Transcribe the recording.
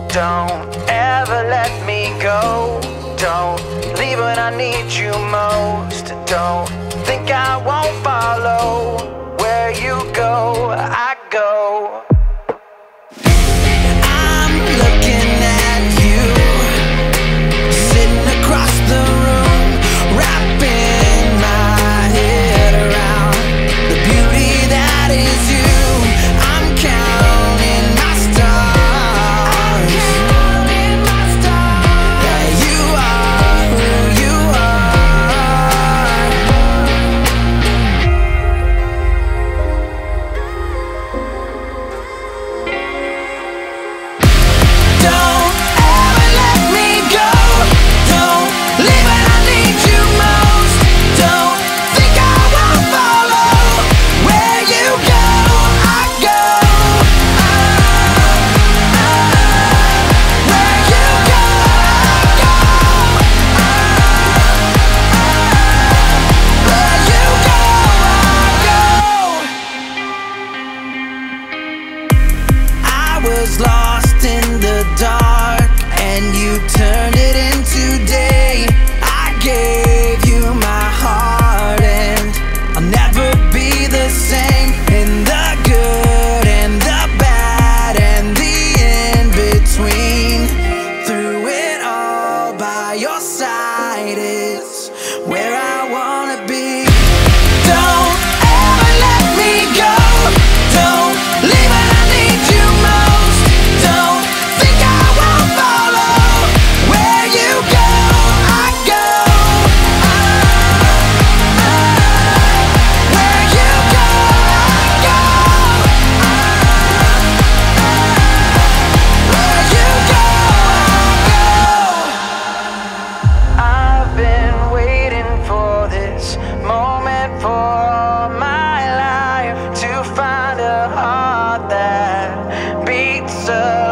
Don't ever let me go. Don't leave when I need you most. Don't think I won't follow where you go, I go. I'm looking at you, sitting across the room, wrapping my head around the beauty that is you. I'm counting my stars. Yeah, you are who you Don't ever let me go. Don't leave when I need you most. Don't think I won't follow where you go, I go. Where you go, I go. Where you go, I go. I was lost in the dark, and you turned it into day. I gave you my heart, and I'll never be the same. In the good and the bad and the in-between, through it all, by your side is where I wanna be. Don't ever let me go. Don't leave when I need you most. Don't think I won't follow where you go, I go. Where you go, I go. Where you go, I go. I've been waiting for this moment for all my life, to find a heart that beats a